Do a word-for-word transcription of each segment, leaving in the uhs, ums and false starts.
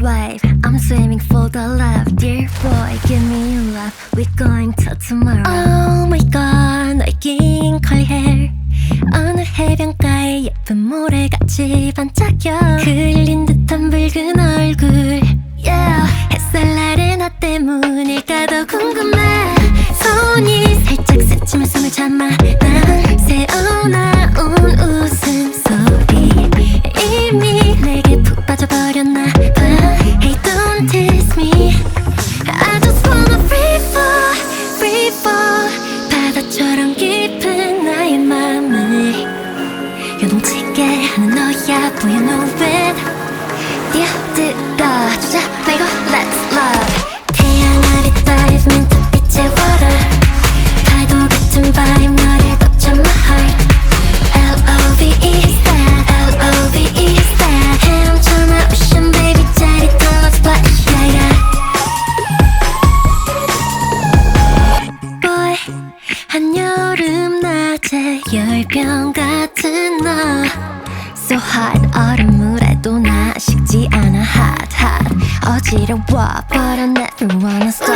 wave, I'm swimming for the love. Dear boy, give me your love. We're going to tomorrow. Oh my god, 너의 긴 curly hair 어느 해변가에 예쁜 모래같이 반짝여. 그을린 듯한 붉은 얼굴, yeah. 햇살 아래 나 때문일까 더 궁금해. 손이 살짝 스치면 숨을 참아. 난 새어나온 웃음소리 이미 내게 푹 빠져버렸나 봐. Hey, don't tease me. I just wanna free fall, free fall. 바다처럼 깊은 나의 맘을 요동치게 하는 너야. Boy, you know it. 뛰어들어주자 말고 let's love. 태양 아래 dive into 빛의 water. 파도 같은 vibe 너를 덮쳐 my heart. L O V E style, L O V E style. 헤엄쳐 나 ocean baby 짜릿한 love splash, yeah yeah. Boy, 한여름 낮에 열병 같은 너 So hot, 얼음물에도 나 식지 않아. Hot, hot, 어지러워 But I never wanna stop.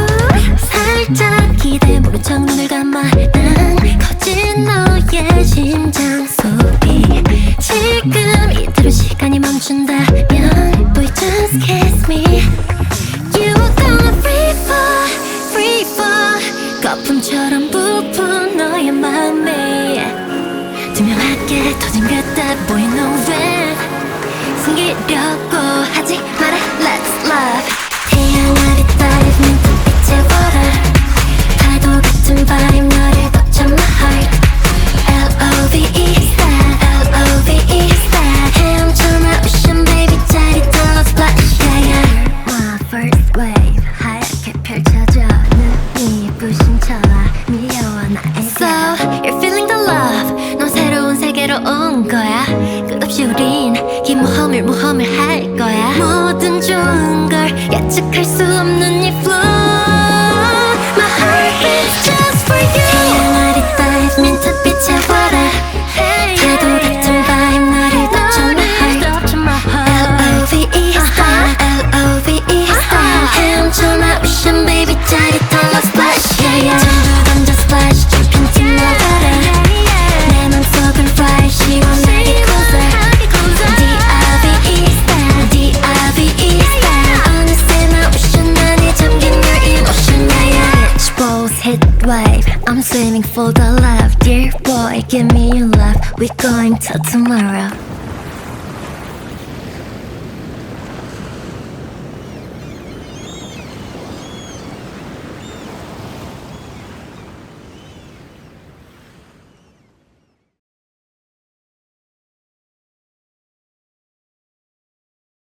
살짝 기대 모른 척 눈을 감아. 난 커진 너의 심장 소리. 지금 이대로 시간이 멈춘다면 Boy, just kiss me. You gonna free fall, free fall. 거품처럼 부푼 너의 맘에 투명하게 터진 그때 Boy, you know it. 숨기려고 하지 마라 let's love. 태양 아래 dive into 빛의 water. 파도 같은 vibe 너를 덮쳐 my heart. L O V E style, L O V E style. 헤엄쳐 나 ocean baby 짜릿한 love splash, yeah yeah. My first wave 하얗게 펼쳐져. 눈이 부신 척아 밀려와 나에게. So you're feeling the love. 넌 새로운 세계로 온 거야. 끝없이 우린 긴 모험을 모험을 할 거야. 모든 좋은 걸 예측할 수 없는 이 flow. My heart beats just for you. 태양 아래 dive into 빛의 water. 파도 같은 vibe 너를 덮쳐 my heart. L O V E style, L O V E style. 헤엄쳐 나 ocean baby 짜릿한 love splash, yeah yeah. 전부 던져 splash 좁힌 팀 나가라. 내 맘속을 fire 시원하게 closer. D I V E style, D I V E style. 어느새 나 ocean 안에 잠긴 your emotion, yeah yeah. Rich balls hit wave, I'm swimming for the love. Dear boy, give me your love. We're going to tomorrow.